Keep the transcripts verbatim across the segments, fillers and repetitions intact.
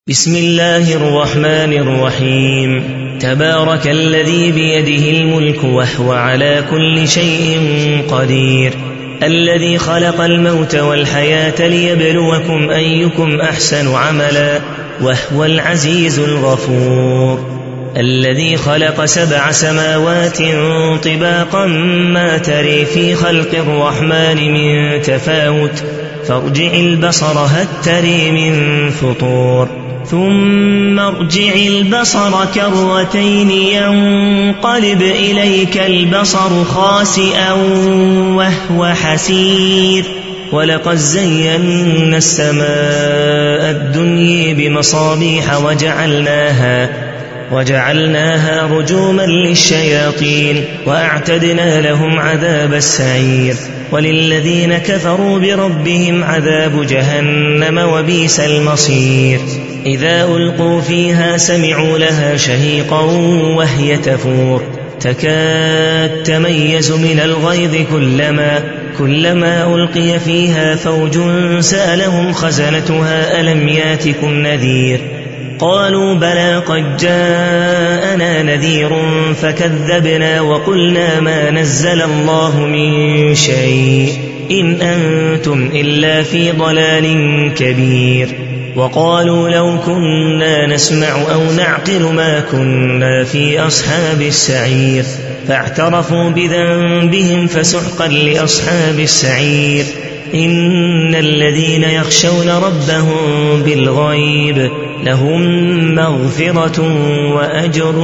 بسم الله الرحمن الرحيم. تبارك الذي بيده الملك وهو على كل شيء قدير، الذي خلق الموت والحياة ليبلوكم أيكم أحسن عملا وهو العزيز الغفور، الذي خلق سبع سماوات طباقا ما تري في خلق الرحمن من تفاوت، فارجع البصر هل تري من فطور، ثم ارجع البصر كرتين ينقلب إليك البصر خاسئا وهو حسير، ولقد زينا السماء الدنيا بمصابيح وجعلناها وجعلناها رجوما للشياطين وأعتدنا لهم عذاب السعير، وللذين كفروا بربهم عذاب جهنم وبئس المصير. إذا ألقوا فيها سمعوا لها شهيقا وهي تفور، تكاد تميز من الغيظ كلما كلما ألقي فيها فوج سألهم خزنتها ألم ياتكم نذير، قالوا بلى قد جاءنا نذير فكذبنا وقلنا ما نزل الله من شيء إن أنتم إلا في ضلال كبير، وقالوا لو كنا نسمع أو نعقل ما كنا في أصحاب السعير، فاعترفوا بذنبهم فسحقا لأصحاب السعير. إن الذين يخشون ربهم بالغيب لهم مغفرة وأجر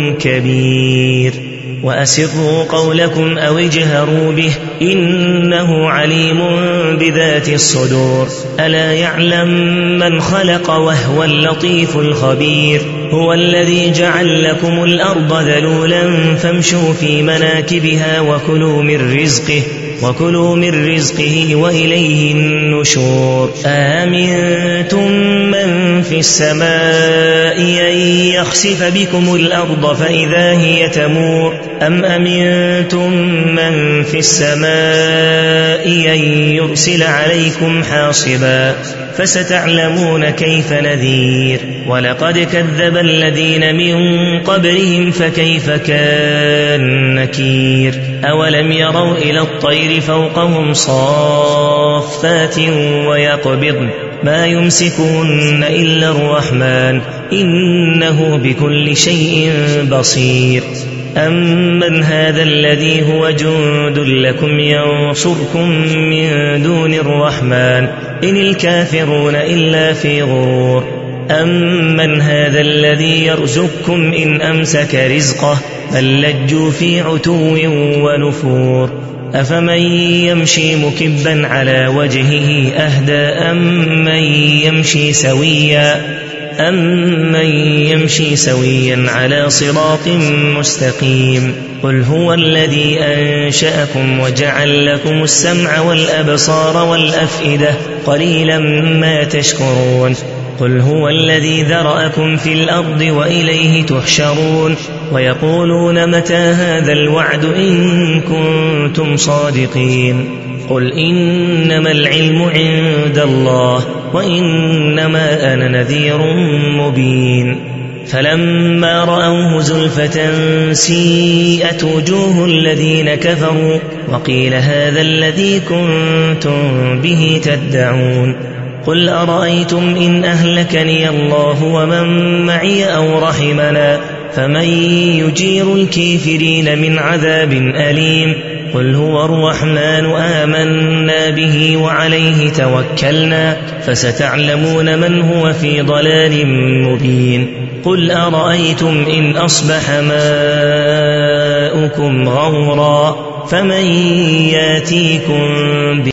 كبير، وأسروا قولكم أو اجهروا به إنه عليم بذات الصدور، ألا يعلم من خلق وهو اللطيف الخبير، هو الذي جعل لكم الأرض ذلولا فامشوا في مناكبها وكلوا من رزقه وكلوا من رزقه وإليه النشور. آمنتم من في السماء أن يخسف بكم الأرض فإذا هي تمور، أم أمنتم من في السماء أن يرسل عليكم حاصبا، فستعلمون كيف نذير. ولقد كذب الذين من قبلهم فكيف كان نكير، أولم يروا إلى الطير فوقهم صافات ويقبضن ما يمسكون إلا الرحمن إنه بكل شيء بصير. أمن هذا الذي هو جند لكم ينصركم من دون الرحمن إن الكافرون إلا في غرور، أمن هذا الذي يرزقكم إن أمسك رزقه بل لجوا في عتو ونفور، أفمن يمشي مكبا على وجهه أهدى أمن يمشي سويا أمن يمشي سويا على صراط مستقيم. قل هو الذي أنشأكم وجعل لكم السمع والأبصار والأفئدة قليلا ما تشكرون. قل هو الذي ذرأكم في الأرض وإليه تحشرون. ويقولون متى هذا الوعد إن كنتم صادقين. قل إنما العلم عند الله وإنما أنا نذير مبين. فلما رأوه زلفة سيئت وجوه الذين كفروا وقيل هذا الذي كنتم به تدعون. قل أرأيتم إن أهلكني الله ومن معي أو رحمنا فمن يجير الكافرين من عذاب أليم. قل هو الرحمن آمنا به وعليه توكلنا فستعلمون من هو في ضلال مبين. قل أرأيتم إن أصبح ماؤكم غورا فمن ياتيكم